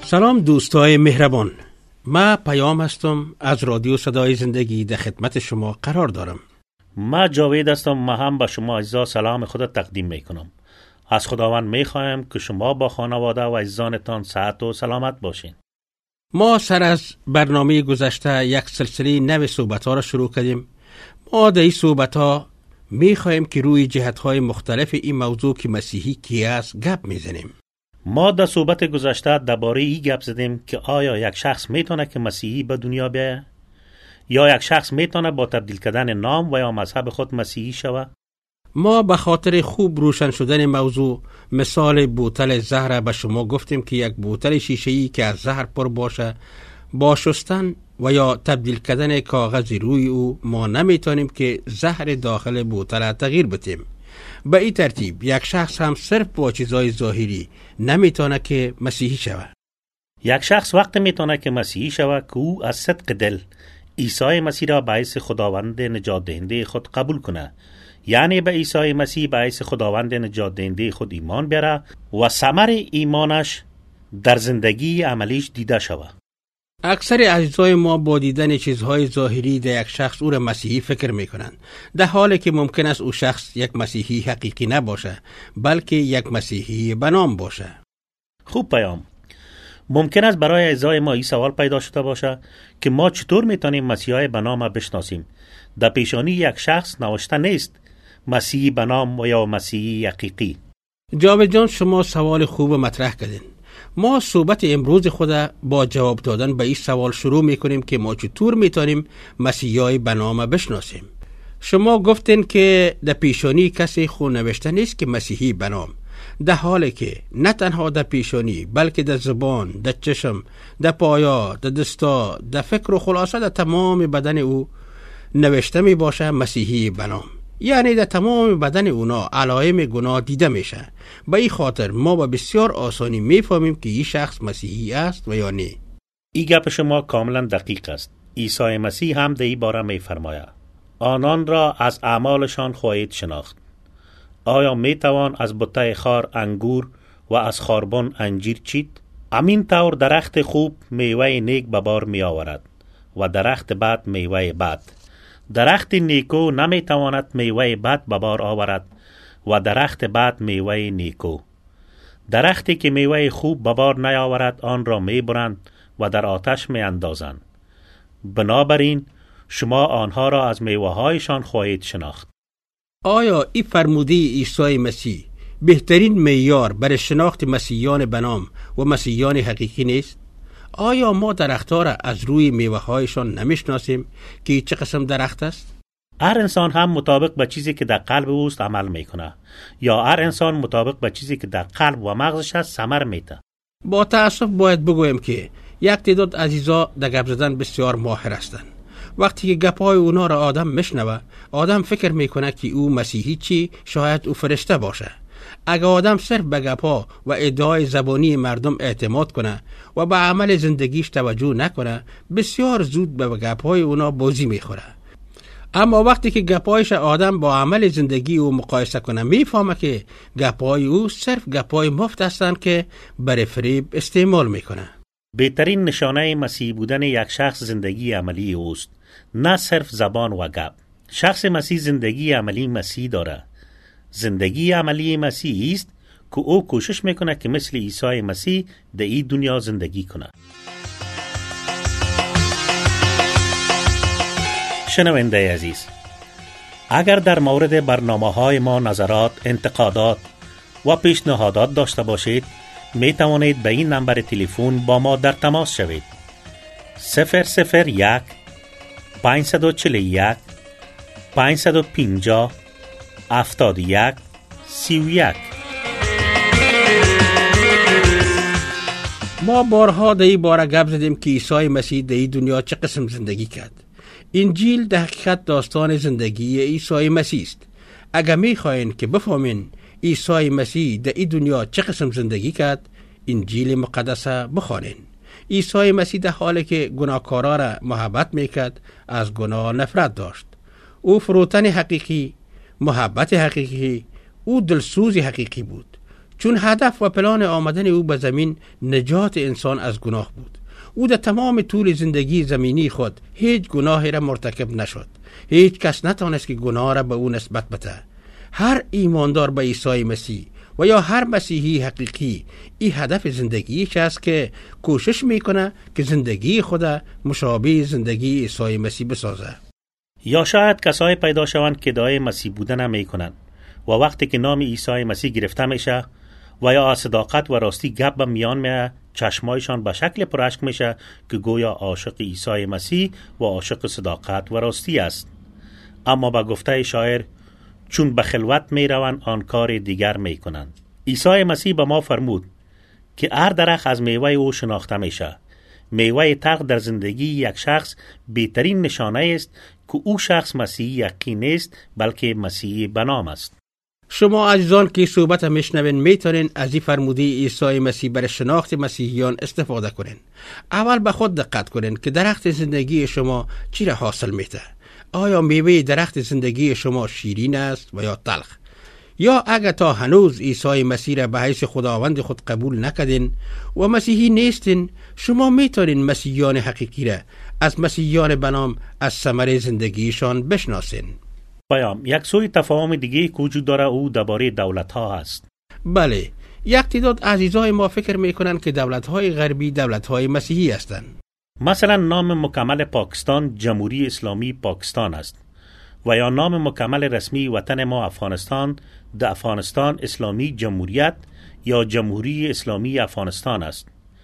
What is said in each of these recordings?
سلام دوستای مهربان، من پیام هستم از رادیو صدای زندگی در خدمت شما قرار دارم. من جاوید هستم. من هم به شما عزیزا سلام خود تقدیم میکنم. از خداوند میخوایم که شما با خانواده و عزیزانتان صحت و سلامت باشین. ما سر از برنامه گذشته یک سلسله نو صحبت‌ها را شروع کردیم. ما در این صحبت‌ها میخوایم که روی جهت‌های مختلف این موضوع که مسیحی کی است گپ میزنیم. ما در صحبت گذشته درباره این گپ زدیم که آیا یک شخص میتونه که مسیحی به دنیا بیاید یا یک شخص میتونه با تبدیل کردن نام و یا مذهب خود مسیحی شود. ما به خاطر خوب روشن شدن موضوع مثال بوتل زهر به شما گفتیم که یک بوتل شیشه‌ای که از زهر پر باشه با شستن و یا تبدیل کردن کاغذ روی او ما نمیتونیم که زهر داخل بوتل تغییر بدیم. به این ترتیب یک شخص هم صرف با چیزای ظاهری نمیتونه که مسیحی شود. یک شخص وقت میتونه که مسیحی شود که او از صدق دل عیسی مسیح را باعث خداوند نجات دهنده خود قبول کنه، یعنی به عیسی مسیح باعث خداوند نجات دهنده خود ایمان بیاره و ثمر ایمانش در زندگی عملیش دیده شود. اکثر عزیزای ما با دیدن چیزهای ظاهری در یک شخص او را مسیحی فکر میکنند، در حالی که ممکن است او شخص یک مسیحی حقیقی نباشه بلکه یک مسیحی به نام باشه. خوب پیام. ممکن است برای عزیزای ما این سوال پیدا شده باشه که ما چطور میتونیم مسیحی به نام بشناسیم؟ در پیشانی یک شخص نوشته نیست مسیحی به نام و یا مسیحی حقیقی. جاوید جان، شما سوال خوب مطرح کردین. ما صحبت امروز خود با جواب دادن به این سوال شروع میکنیم که ما چطور میتونیم مسیحی به نام بشناسیم. شما گفتین که در پیشانی کسی خون نوشته نیست که مسیحی به نام، در حالی که نه تنها در پیشانی بلکه در زبان، در چشم، در پایا، در دستا، در فکر و خلاصه در تمام بدن او نوشته می باشه مسیحی به نام، یعنی در تمام بدن اونا علائم گناه دیده میشه. به این خاطر ما با بسیار آسانی میفهمیم که این شخص مسیحی است و یا نه. این گپ شما کاملا دقیق است. عیسی مسیح هم در این باره میفرماید آنان را از اعمالشان خواهید شناخت. آیا میتوان از بته خار انگور و از خاربن انجیر چید؟ همین طور درخت خوب میوه نیک به بار می آورد و درخت بد میوه بد. درخت نیکو نمیتواند میوه بد به بار آورد و درخت بد میوه نیکو. درختی که میوه خوب به بار نیاورد آن را میبرند و در آتش میاندازند. بنابراین شما آنها را از میوه هایشان خواهید شناخت. آیا این فرموده عیسی مسیح بهترین معیار برای شناخت مسیحیان به نام و مسیحیان حقیقی نیست؟ آیا ما درخت‌ها را از روی میوه‌هایشان نمیشناسیم که چه قسم درخت است؟ هر انسان هم مطابق به چیزی که در قلب اوست عمل میکنه، یا هر انسان مطابق به چیزی که در قلب و مغزش است ثمر میده. با تأسف باید بگویم که یک تعداد عزیزا در گپ زدن بسیار ماهر هستند. وقتی که گپ‌های اونا را آدم میشنوه، آدم فکر میکنه که او مسیحی چی، شاید او فرشته باشه. اگر آدم صرف به گپ‌ها و ادعای زبانی مردم اعتماد کنه و به عمل زندگیش توجه نکنه، بسیار زود به گپ‌های اونا بازی میخوره. اما وقتی که گپ‌هایش آدم با عمل زندگی او مقایسه کنه، میفهمه که گپ‌های او صرف گپ‌های مفت هستند که برای فریب استعمال میکنه. بهترین نشانه مسیحی بودن یک شخص زندگی عملی اوست، نه صرف زبان و گپ. شخص مسیح زندگی عملی مسیح داره. زندگی عملی مسیحی است که او کوشش میکنه که مثل عیسی مسیح در این دنیا زندگی کنه. شنونده عزیز، اگر در مورد برنامه‌های ما نظرات، انتقادات و پیشنهادات داشته باشید، می توانید به این نمبر تلفن با ما در تماس شوید. 001 541 550 71 31. ما بارها در این باره گپ زدیم که عیسی مسیح در این دنیا چه قسم زندگی کرد. انجیل در حقیقت داستان زندگی عیسی مسیح است. اگر می‌خواین که بفهمین عیسی مسیح در این دنیا چه قسم زندگی کرد، انجیل مقدس بخوانین. عیسی مسیح در حالی که گناهکارا را محبت میکرد، از گناه نفرت داشت. او فروتن حقیقی، محبت حقیقی، او دلسوز حقیقی بود. چون هدف و پلان آمدن او به زمین نجات انسان از گناه بود. او در تمام طول زندگی زمینی خود هیچ گناهی را مرتکب نشد. هیچ کس نتوانست که گناه را به او نسبت بده. هر ایماندار به عیسی مسیح و یا هر مسیحی حقیقی این هدف زندگیش است که کوشش میکنه که زندگی خود مشابه زندگی عیسی مسیح بسازه. یا شاید کسایی پیدا شوند که ادعای مسیح بودن هم میکنن و وقتی که نام عیسی مسیح گرفته میشه و یا صداقت و راستی گپ به میان میاد، چشمایشان به شکل پراشک میشه که گویا عاشق عیسی مسیح و عاشق صداقت و راستی است. اما با گفته شاعر چون به خلوت میروند آن کار دیگر میکنند. عیسی مسیح به ما فرمود که هر درخت از میوه او شناخته میشه. میوه تلخ در زندگی یک شخص بهترین نشانه است که او شخص مسیحی یقین نیست بلکه مسیحی بنام است. شما عزیزان که صحبت میشنوین میتونین از این فرموده عیسی مسیح برای شناخت مسیحیان استفاده کنین. اول به خود دقت کنین که درخت زندگی شما چی را حاصل میده. آیا میوه درخت زندگی شما شیرین است و یا تلخ؟ یا اگر تا هنوز عیسی مسیح را به حیث خداوند خود قبول نکردین و مسیحی نیستین، شما میتونین مسیحیان حقیقی را از مسیحیان بنام از ثمره زندگیشان بشناسین. پیام یک سوی تفاهم دیگه که وجود داره او درباره دولت ها است. بله، یک تعداد عزیزای ما فکر میکنن که دولت های غربی دولت های مسیحی هستند. مثلا نام مکمل پاکستان جمهوری اسلامی پاکستان است و یا نام مکمل رسمی وطن ما افغانستان د افغانستان اسلامی جمهوریت یا جمهوری اسلامی افغانستان است.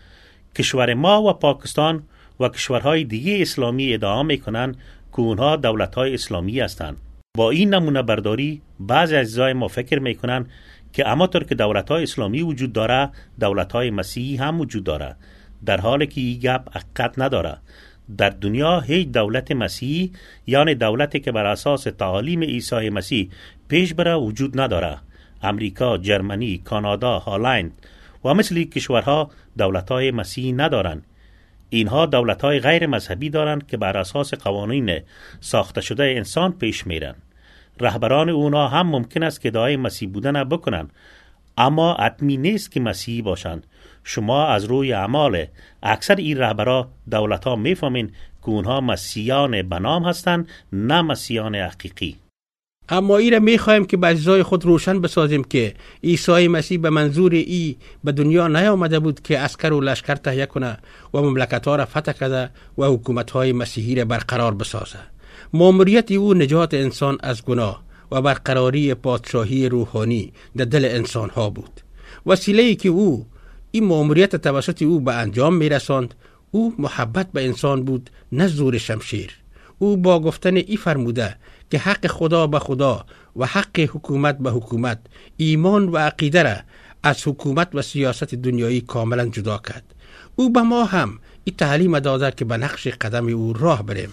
کشور ما و پاکستان و کشورهای دیگه اسلامی ادعا میکنند که اونها دولت‌های اسلامی هستند. با این نمونه برداری بعضی عزیزای ما فکر میکنن که اما طور که دولت‌های اسلامی وجود داره دولت‌های مسیحی هم وجود داره، در حالی که این گپ حقیقت نداره. در دنیا هیچ دولت مسیحی یعنی دولتی که بر اساس تعالیم عیسی مسیح پیش بره وجود نداره. امریکا، جرمنی، کانادا، هلند و مثل کشورها دولت‌های مسیحی ندارن. اینها دولت‌های غیر مذهبی دارند که بر اساس قوانین ساخته شده انسان پیش میرن. رهبران اونا هم ممکن است که ادعای مسیح بودن بکنن، اما حتمی نیست که مسیحی باشند. شما از روی اعمال اکثر این رهبران دولت‌ها میفهمین که اونها مسیحیان بنام هستند، نه مسیحیان حقیقی. اما این را میخوایم که به اجزای خود روشن بسازیم که عیسی مسیح به منظور ای به دنیا نیامده بود که عسکر و لشکر تهیه کنه و مملکت‌ها را فتح کرده و حکومت‌های مسیحی را برقرار بسازه. مأموریت او نجات انسان از گناه و برقراری پادشاهی روحانی در دل انسان‌ها بود. وسیله‌ای که او این مأموریت توسط او به انجام میرساند، او محبت به انسان بود، نه زور شمشیر. او با گفتن ای فرموده که حق خدا به خدا و حق حکومت به حکومت، ایمان و عقیده را از حکومت و سیاست دنیایی کاملا جدا کرد. او به ما هم این تعلیم داده که به نقش قدم او راه بریم.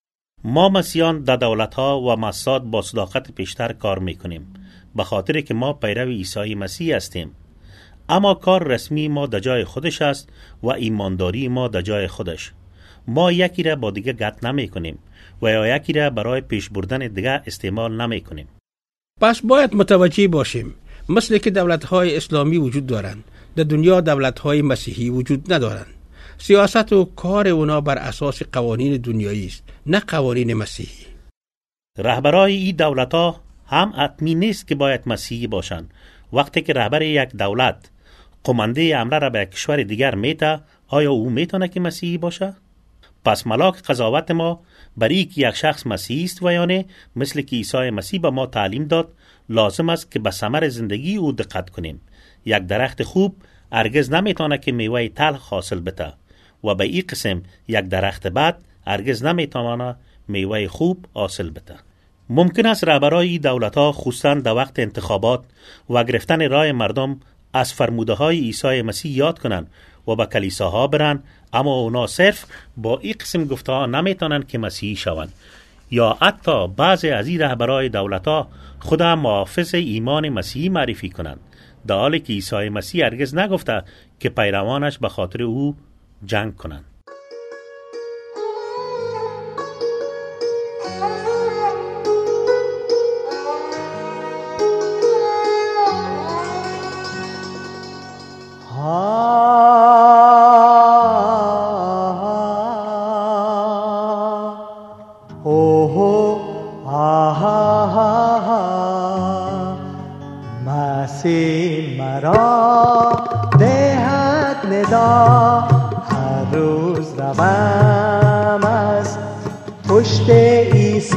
ما مسیحیان در دولت‌ها و مؤسسات با صداقت بیشتر کار میکنیم به خاطر که ما پیرو عیسی مسیح هستیم. اما کار رسمی ما در جای خودش است و ایمانداری ما در جای خودش. ما یکی را با دیگه قطع نمی کنیم و یا یکی را برای پیش بردن دیگه استعمال نمی کنیم. پس باید متوجه باشیم مثل که دولت‌های اسلامی وجود دارند، در دنیا دولت‌های مسیحی وجود ندارند. سیاست و کار اونا بر اساس قوانین دنیایی است، نه قوانین مسیحی. رهبرای این دولت‌ها هم حتمی نیست که باید مسیحی باشند. وقتی که رهبر یک دولت قمانده حمله را به کشور دیگر میته، آیا او میتونه که مسیحی باشه؟ پس ملاک قضاوت ما برای که یک شخص مسیحی است و یا نه، مثل که عیسی مسیح به ما تعلیم داد، لازم است که به ثمر زندگی او دقت کنیم. یک درخت خوب هرگز نمیتونه که میوه تلخ حاصل بده و به این قسم یک درخت بد هرگز نمیتونه میوه خوب حاصل بده. ممکن است رهبرای دولت‌ها خصوصاً در وقت انتخابات و گرفتن رای مردم از فرموده های عیسی مسیح یاد کنند و به کلیساها برن، اما اونا صرف با این قسم گفته ها نمیتونن که مسیحی شوند. یا حتی بعضی از این رهبرای دولت‌ها خدا محافظ ایمان مسیحی معرفی کنند، در حالی که عیسی مسیح هرگز نگفته که پیروانش به خاطر او جنگ کنند. مرا دهد ندا، هر روز روم از پشت عیسی،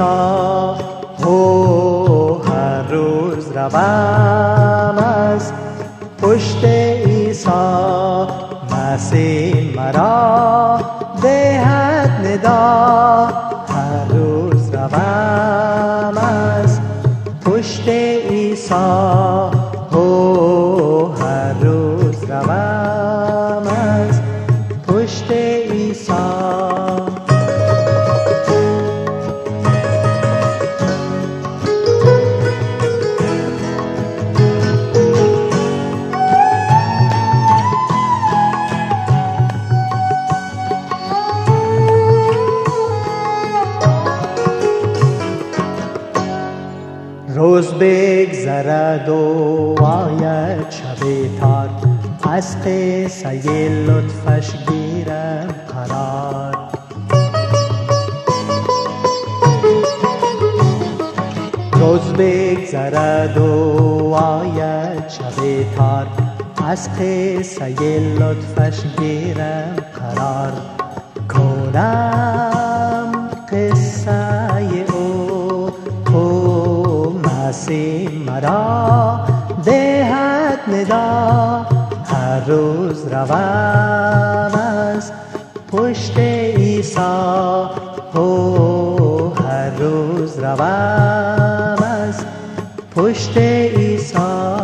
هر روز روم از پشت عیسی. مسیح مرا دهد ندا، هر روز روم از پشت عیسی، هر روز روم از پشت عیسی. روز بگذرد و آید شب تار، از قصه لطفش گیرم قرار. روز بگذرد و آید شب تار، از قصه لطفش گیرم قرار. کنم قصه مسیح مرا دهد ندا، هر روز روم از پشت عیسی، هر روز روم از پشت عیسی.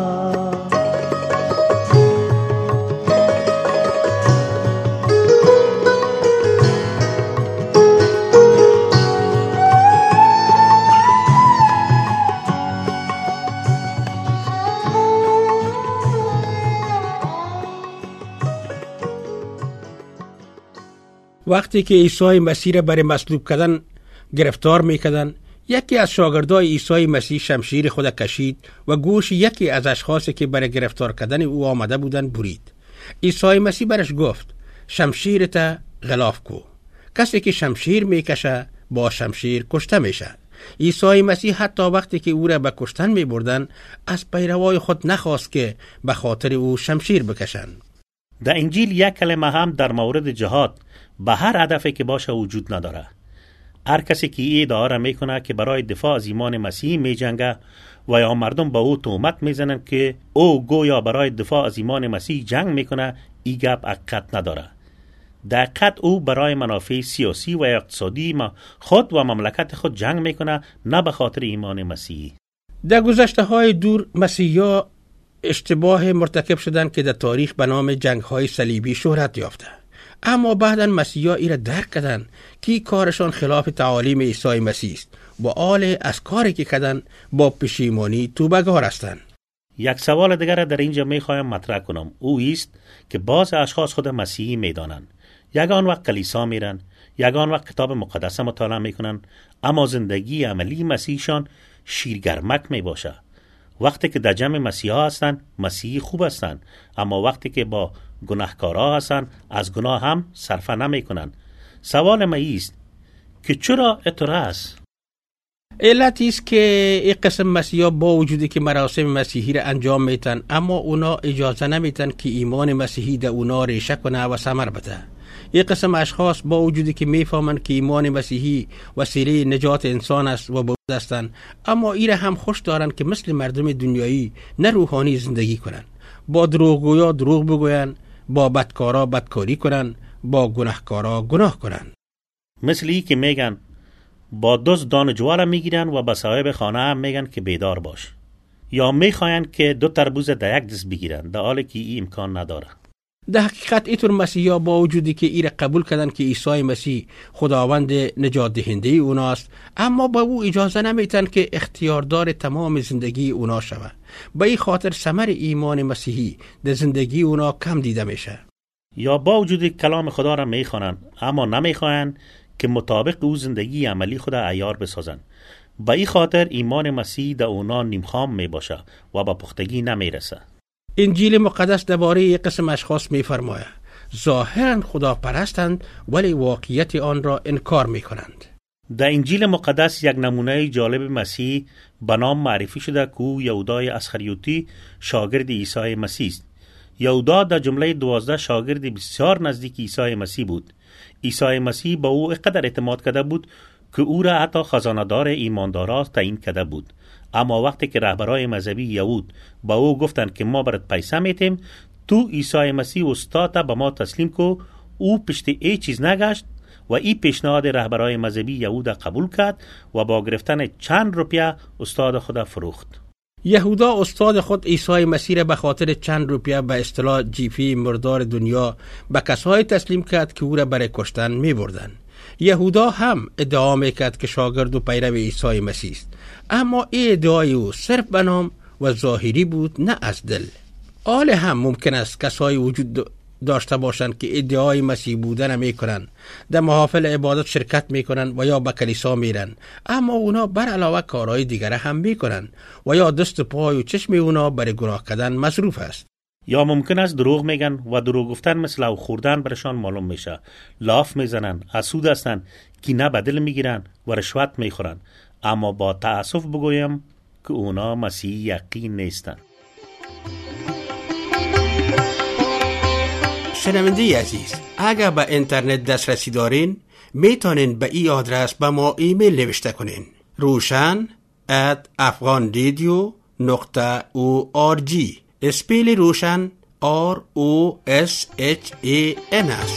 وقتی که عیسی مسیح را برای مصلوب کردن گرفتار میکردن، یکی از شاگردای عیسی مسیح شمشیر خود کشید و گوش یکی از اشخاصی که برای گرفتار کردن او آمده بودند برید. عیسی مسیح برش گفت شمشیرت غلاف کو. کسی که شمشیر میکشه با شمشیر کشته میشه. عیسی مسیح حتی وقتی که او را به کشتن میبردن از پیروای خود نخواست که به خاطر او شمشیر بکشند. در انجیل یک کلمه هم در مورد جهاد به هر هدفی که باشه وجود نداره. هر کسی که این ادعا را میکنه که برای دفاع از ایمان مسیحی میجنگه و یا مردم با او تهمت میزنن که او گویا برای دفاع از ایمان مسیح جنگ میکنه، این گپ حقیقت نداره. در حقیقت او برای منافع سیاسی و اقتصادی خود و مملکت خود جنگ میکنه، نه به خاطر ایمان مسیحی. در گذشته های دور مسیحا اشتباه مرتکب شدن که در تاریخ به نام جنگ های صلیبی شهرت یافته، اما بعداً مسیحا ایره درک کردن که کارشان خلاف تعالیم عیسی مسیح است و آل از کاری که کردن با پشیمانی توبه‌گار هستند. یک سوال دیگر در اینجا میخوایم مطرح کنم، او است که بعض اشخاص خود مسیحی میدانند، یگان وقت کلیسا میرن، یگان وقت کتاب مقدس مطالعه میکنن، اما زندگی عملی مسیحشان شیرگرمک میباشه. وقتی که در جمع مسیحا هستن مسیحی خوب هستن، اما وقتی که با گناهکارا هستن از گناه هم صرفه نمی کنن. سوال ما ایست که چرا اطوره است؟ علت است که این قسم مسیحا با وجودی که مراسم مسیحی را انجام میتن، اما اونا اجازه نمیتن که ایمان مسیحی در اونا ریشه کنه و ثمر بده. این قسم اشخاص با وجودی که میفهمن که ایمان مسیحی وسیله نجات انسان است و بود هستند، اما ایره هم خوش دارن که مثل مردم دنیایی نه روحانی زندگی کنن، با دروغگویا دروغ بگوین، با بدکارا بدکاری کنن، با گناهکارا گناه کنن. مثل ای که میگن با دزد دان جوار میگیرن و به صاحب خانه هم میگن که بیدار باش، یا میخواین که 2 تربوز در یک دست بگیرن، در حالی که این امکان نداره. در حقیقت اینطور مسیحا با وجودی که ایره قبول کردن که عیسی مسیح خداوند نجات دهنده اوناست، اما با او اجازه نمیتن که اختیاردار تمام زندگی اونا شوه. به این خاطر ثمر ایمان مسیحی در زندگی اونا کم دیده میشه. یا با وجودی کلام خدا را میخوانن، اما نمیخواین که مطابق او زندگی عملی خود عیار بسازن. به این خاطر ایمان مسیح در اونا نیمخام میباشه و به پختگی نمیرسه. انجیل مقدس درباره یک قسم اشخاص می‌فرماید ظاهراً خدا پرستند ولی واقعیت آن را انکار می‌کنند. در انجیل مقدس یک نمونه جالب مسیح به نام معرفی شده که او یهودای اسخریوطی شاگرد عیسی مسیح است. یهودا در جمله 12 شاگرد بسیار نزدیک عیسی مسیح بود. عیسی مسیح با او اینقدر اعتماد کرده بود که او را حتی خزانه‌دار ایماندارا تعیین کرده بود. اما وقتی که رهبرای مذهبی یهود با او گفتند که ما برات پیسه میتیم، تو عیسی مسیح استاد به ما تسلیم کو، او پشت ای چیز نگشت و این پیشنهاد رهبرای مذهبی یهود قبول کرد و با گرفتن چند روپیه استاد خود فروخت. یهودا استاد خود عیسی مسیح را به خاطر چند روپیه به اصطلاح جیفی مردار دنیا به کسایی تسلیم کرد که او را برای کشتن می بردن. یهودا هم ادعا میکرد که شاگرد و پیرو عیسی مسیح است، اما این ادعای او صرف به نام و ظاهری بود، نه از دل. آله هم ممکن است کسایی وجود داشته باشند که ادعای مسیح بودن میکنن، در محافل عبادت شرکت میکنن و یا به کلیسا میرن، اما اونا بر علاوه کارهای دیگره هم میکنن و یا دست و پای و چشم اونا برای گناه کردن مصروف است. یا ممکن است دروغ میگن و دروغ گفتن مثل او خوردن برشان معلوم میشه. لاف میزنن، حسود هستن، کینه به دل میگیرن و رشوت میخورن. اما با تأسف بگویم که اونا مسیح یقین نیستن. شنونده عزیز، اگر به اینترنت دسترسی دارین میتونین به این آدرس به ما ایمیل نوشته کنین: roshan@afghanradio.org. اسپیل روشن ROSHAN است.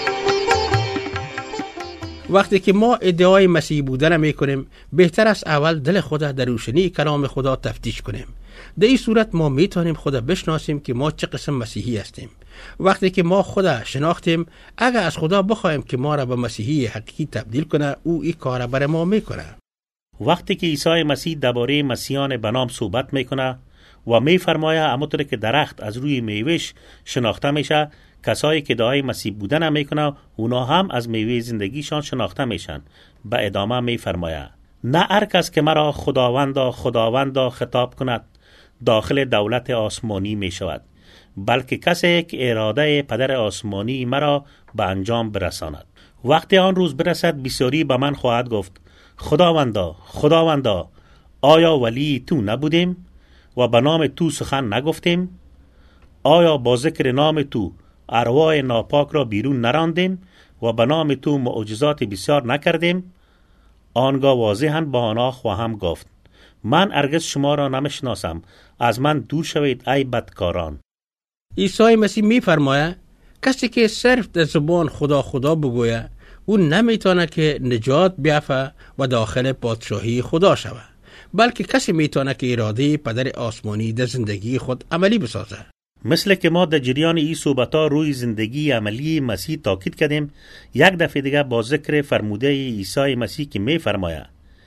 وقتی که ما ادعای مسیح بودن میکنیم، بهتر است اول دل خود در روشنی کلام خدا تفتیش کنیم. در این صورت ما میتونیم خدا بشناسیم که ما چه قسم مسیحی هستیم. وقتی که ما خدا شناختیم، اگر از خدا بخوایم که ما را به مسیحی حقیقی تبدیل کنه، او این کار برای ما میکنه. وقتی که عیسی مسیح درباره مسیحیان به نام صحبت میکنه و میفرماید همونطور که درخت از روی میوهش شناخته میشه، کسایی که ادعای مسیح بودن میکنه اونا هم از میوه زندگیشان شناخته میشن. به ادامه میفرماید: نه هر کس که مرا خداوندا خداوندا خطاب کند داخل دولت آسمانی میشود، بلکه کسی که اراده پدر آسمانی مرا به انجام برساند. وقتی آن روز برسد، بسیاری به من خواهد گفت: خداوندا خداوندا، آیا ولی تو نبودیم و به نام تو سخن نگفتیم؟ آیا با ذکر نام تو ارواح ناپاک را بیرون نراندیم و به نام تو معجزات بسیار نکردیم؟ آنگاه واضحاً با آنها خواهم گفت: من هرگز شما را نمیشناسم، از من دور شوید ای بدکاران. عیسی مسیح میفرماید کسی که صرف در زبان خدا خدا بگوید، او نمیتونه که نجات بیافته و داخل پادشاهی خدا شود، بلکه کسی میتونه که اراده پدر آسمانی در زندگی خود عملی بسازه. مثل که ما در جریان این صحبت‌ها روی زندگی عملی مسیح تاکید کردیم، یک دفعه دیگه با ذکر فرموده عیسی مسیح که میفرماید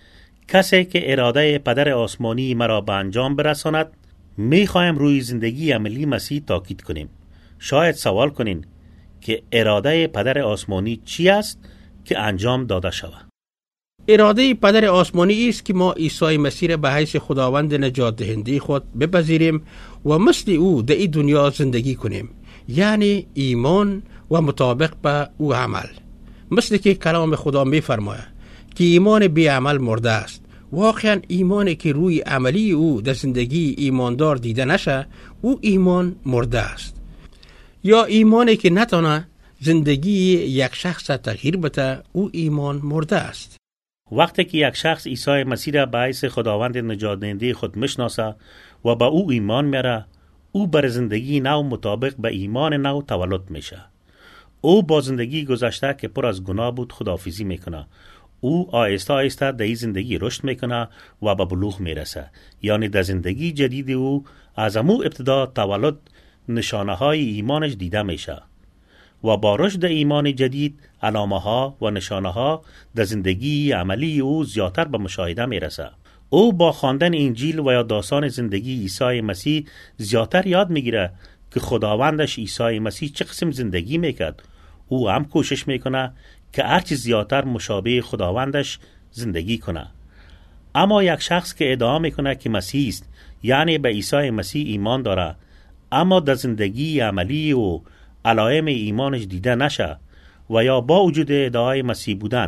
کسی که اراده پدر آسمانی مرا به انجام برساند، میخوایم روی زندگی عملی مسیح تاکید کنیم. شاید سوال کنین که اراده پدر آسمانی چی است که انجام داده شود؟ اراده پدر آسمانی است که ما عیسی مسیح را به حیث خداوند نجات دهنده خود بپذیریم و مثل او در این دنیا زندگی کنیم، یعنی ایمان و مطابق به او عمل. مثل که کلام خدا میفرماید که ایمان بی عمل مرده است. واقعا ایمانی که روی عملی او در زندگی ایماندار دیده نشه، او ایمان مرده است. یا ایمانی که نتونه زندگی یک شخص تغییر بده، او ایمان مرده است. وقتی که یک شخص عیسی مسیح را به حیث خداوند نجات دهنده خود میشناسه و به او ایمان میاره، او بر زندگی نو مطابق به ایمان نو تولد میشه. او با زندگی گذشته که پر از گناه بود خداحافظی میکنه. او آهسته آهسته در این زندگی رشد میکنه و به بلوغ میرسه، یعنی در زندگی جدید او از همون ابتدا تولد نشانه های ایمانش دیده میشه و با رشد ایمان جدید علامه ها و نشانه ها در زندگی عملی او زیادتر به مشاهده میرسه. او با خواندن انجیل و یا داستان زندگی عیسی مسیح زیادتر یاد میگیره که خداوندش عیسی مسیح چه قسم زندگی میکرد. او هم کوشش میکنه که هرچی زیادتر مشابه خداوندش زندگی کنه. اما یک شخص که ادعا میکنه که مسیح است، یعنی به عیسی مسیح ایمان داره، اما در زندگی عملی و علائم ایمانش دیده نشه و یا با وجود ادعای مسیح بودن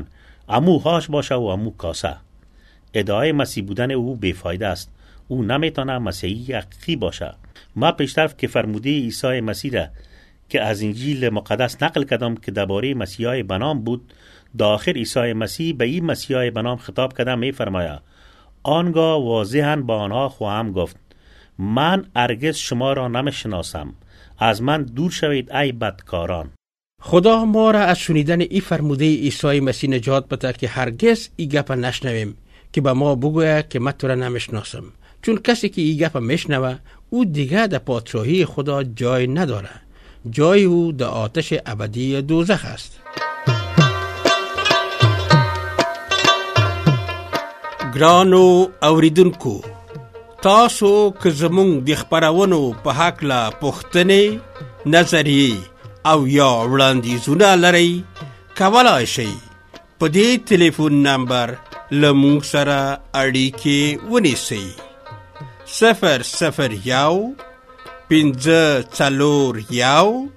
امو هاش باشه و امو کاسه. ادعای مسیح بودن او بیفایده است. او نمیتونه مسیحی حقیقی باشه. ما پیشتر که فرموده عیسی مسیح را که از انجیل مقدس نقل کردم که درباره مسیحای بنام بود، داخل عیسی مسیح به این مسیحای بنام خطاب کرده می فرماید آنگاه واضحاً با آنها خواهم گفت من هرگز شما را نمیشناسم، از من دور شوید ای بدکاران. خدا ما را از شنیدن این فرموده عیسی مسیح نجات بده که هرگز این گپ نشنویم که به ما بگویه که من تو را نمیشناسم، چون کسی که این گپ میشنوه او دیگه در پادشاهی خدا جای نداره. جای او در آتش ابدی دوزخ است. ګرانو اوریدونکو، تاسو که زمونږ د خپرونو په هکله پوښتنې، نظریې او یا وړاندیزونه لرئ، کولای شئ په دې ټلیفون نمبر له موږ سره اړیکې ونیسئ. 001 541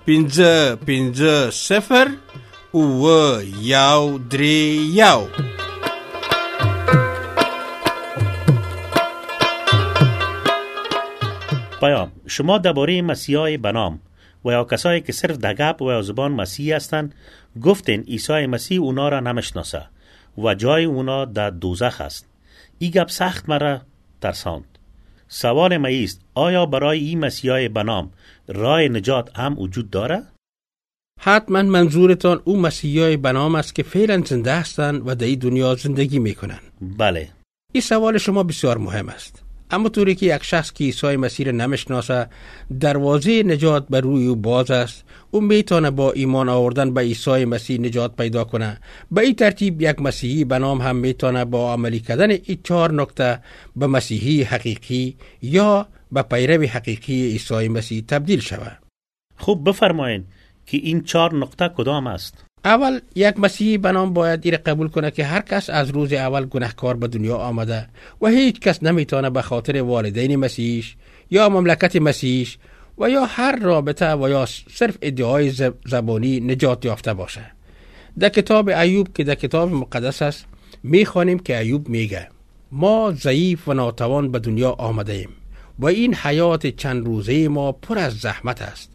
550 9131. پیام: شما درباره مسیحای بنام و یا کسایی که صرف دگپ و یا زبان مسیحی هستند گفتین عیسی مسیح اونا را نمیشناسه و جای اونا در دوزخ است. این گپ سخت مرا ترساند. سوال ما است آیا برای این مسیحای بنام راه نجات هم وجود داره؟ حتما منظورتان او مسیحای بنام است که فعلا زنده هستند و در این دنیا زندگی میکنند. بله. این سوال شما بسیار مهم است. اما طوری که یک شخص که عیسی مسیح را نمیشناسه دروازه نجات بر روی او باز است، او میتونه با ایمان آوردن به عیسی مسیح نجات پیدا کنه. به این ترتیب یک مسیحی بنام هم میتونه با عملی کردن این 4 نکته به مسیحی حقیقی یا به پیرو حقیقی عیسی مسیح تبدیل شود. خوب بفرمایید که این 4 نقطه کدام است؟ اول، یک مسیحی بنام باید این قبول کنه که هر کس از روز اول گناهکار به دنیا آمده و هیچ کس نمیتونه به خاطر والدین مسیحیش یا مملکت مسیحیش و یا هر رابطه و یا صرف ادعای زبانی نجات یافته باشه. در کتاب ایوب که در کتاب مقدس است میخوانیم که ایوب میگه ما ضعیف و ناتوان به دنیا آمده ایم و این حیات چند روزه ما پر از زحمت است.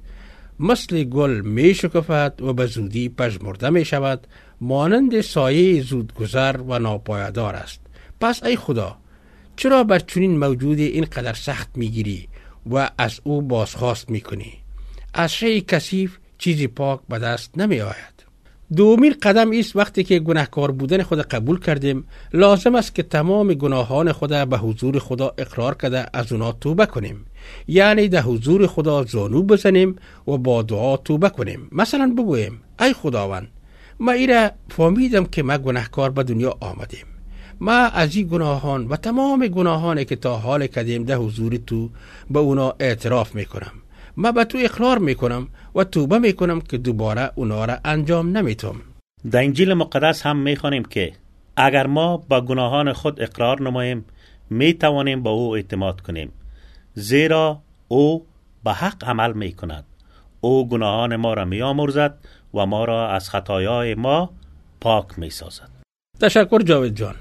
مثل گل می شکفد و به زودی پژمرده می شود، مانند سایه زودگذر و ناپایدار است. پس ای خدا، چرا بر چنین موجودی اینقدر سخت می گیری و از او بازخواست می کنی؟ از شیء کثیف چیزی پاک به دست نمی آید. دومین قدم است وقتی که گناهکار بودن خود قبول کردیم، لازم است که تمام گناهان خود به حضور خدا اقرار کرده از اونا توبه کنیم. یعنی در حضور خدا زانو بزنیم و با دعا توبه کنیم. مثلا بگویم ای خداوند، ما ایره فهمیدم که ما گناهکار به دنیا آمدیم. ما از این گناهان و تمام گناهانی که تا حال کردیم در حضور تو به اونا اعتراف میکنم. ما به تو اقرار میکنم و توبه میکنم که دوباره اونا را انجام نمیتم. در انجیل مقدس هم میخوانیم که اگر ما با گناهان خود اقرار نماییم میتوانیم با او اعتماد کنیم، زیرا او به حق عمل میکند. او گناهان ما را میامرزد و ما را از خطایای ما پاک میسازد. تشکر جاوید جان.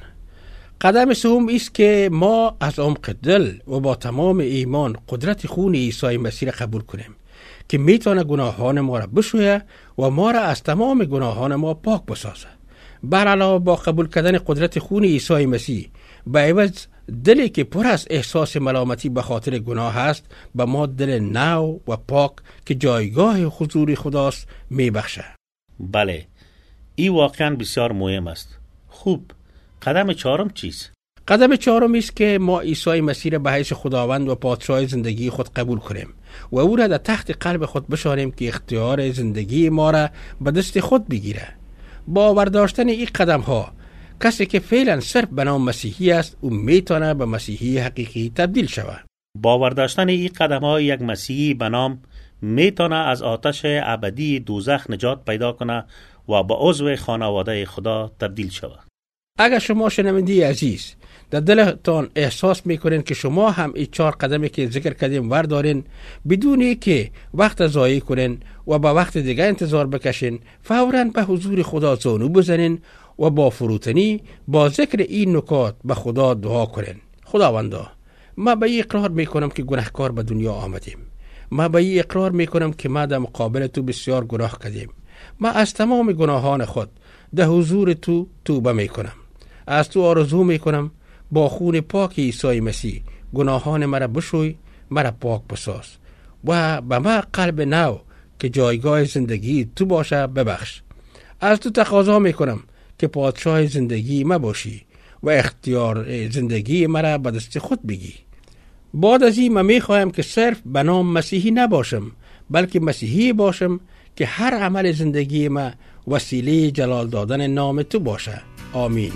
قدم سوم است که ما از عمق دل و با تمام ایمان قدرت خون عیسی مسیح را قبول کنیم که میتونه گناهان ما را بشویه و ما را از تمام گناهان ما پاک بسازه. بر علاوه با قبول کردن قدرت خون عیسی مسیح، به عوض دلی که پر از احساس ملامتی به خاطر گناه است به ما دل نو و پاک که جایگاه حضور خداست میبخشه. بله، این واقعا بسیار مهم است. خوب، قدم 4 چیست؟ قدم 4 است که ما عیسی مسیح را به حیث خداوند و پادشاه زندگی خود قبول کنیم و او را در تخت قلب خود بشاریم که اختیار زندگی ما را به دست خود بگیره. با برداشتن این قدم ها، کسی که فعلا صرف به نام مسیحی است او میتونه به مسیحی حقیقی تبدیل شود. با برداشتن این قدم ها یک مسیحی به نام میتونه از آتش ابدی دوزخ نجات پیدا کنه و به عضو خانواده خدا تبدیل شود. اگر شما شنونده عزیز در دلتان احساس میکنین که شما هم این 4 قدمی که ذکر کردیم وردارین، بدونی که وقت ضایع کنین و با وقت دیگه انتظار بکشین، فوراً به حضور خدا زانو بزنین و با فروتنی با ذکر این نکات به خدا دعا کنین. خداوندا، ما به این اقرار میکنم که گناهکار به دنیا آمدیم. ما به این اقرار میکنم که ما در مقابل تو بسیار گناه کردیم. ما از تمام گناهان خود در حضور تو توبه میکنم. از تو آرزو میکنم با خون پاک عیسی مسیح گناهان مرا بشوی، مرا پاک بساز و به ما قلب نو که جایگاه زندگی تو باشه ببخش. از تو تقاضا میکنم که پادشاه زندگی ما باشی و اختیار زندگی مرا به دست خود بگی. بعد از این من میخواهم که صرف به نام مسیحی نباشم، بلکه مسیحی باشم که هر عمل زندگی ما وسیله جلال دادن نام تو باشه. آمین.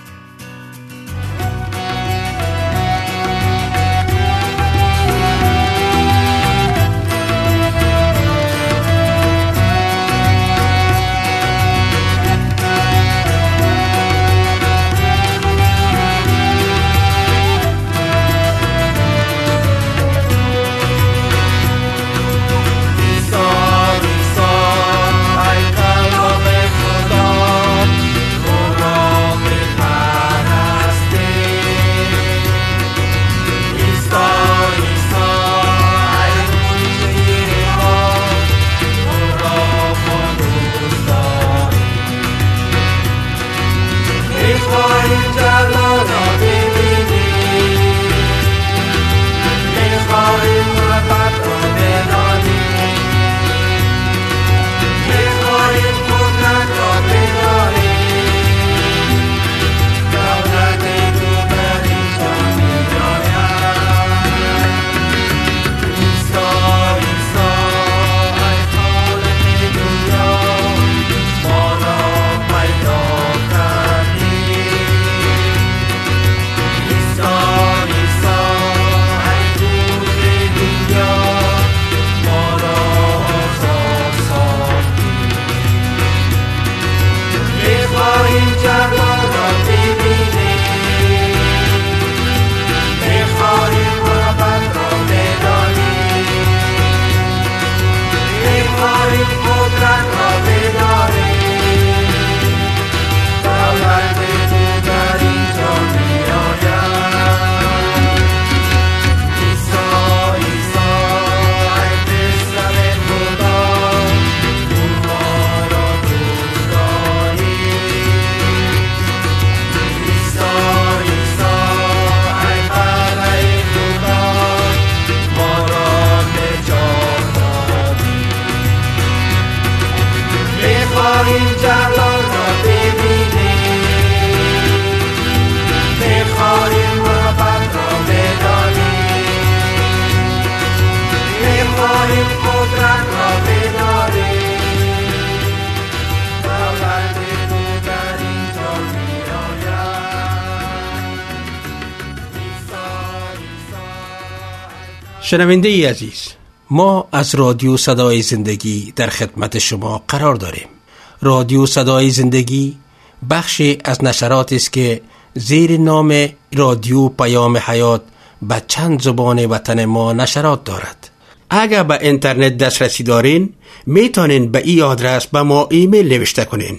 شنونده ای عزیز، ما از رادیو صدای زندگی در خدمت شما قرار داریم. رادیو صدای زندگی بخشی از نشرات است که زیر نام رادیو پیام حیات به چند زبان وطن ما نشرات دارد. اگر به اینترنت دسترسی دارین میتونین به این آدرس به ما ایمیل نوشته کنین: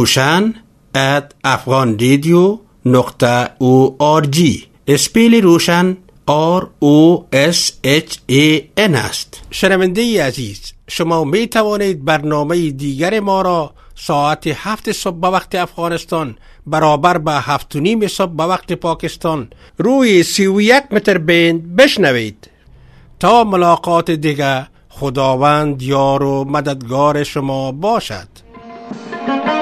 roshan@afghanradio.org. اسپیل روشن ROSHAN است. شنونده ای عزیز، شما می توانید برنامه دیگر ما را ساعت 7 صبح به وقت افغانستان برابر به 7:30 صبح به وقت پاکستان روی 31 متر بند بشنوید. تا ملاقات دیگر، خداوند یار و مددگار شما باشد.